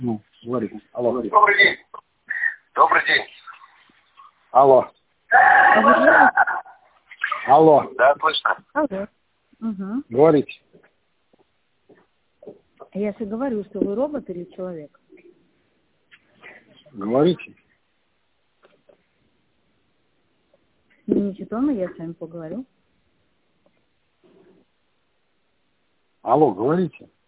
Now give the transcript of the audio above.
Ну, говори. Алло. Добрый день. Добрый день. Алло. Алло. Да, слышно. Алло. Угу. Говорите. Я же говорю, что вы робот или человек. Говорите. Снимите тон, и я с вами поговорю. Алло, говорите.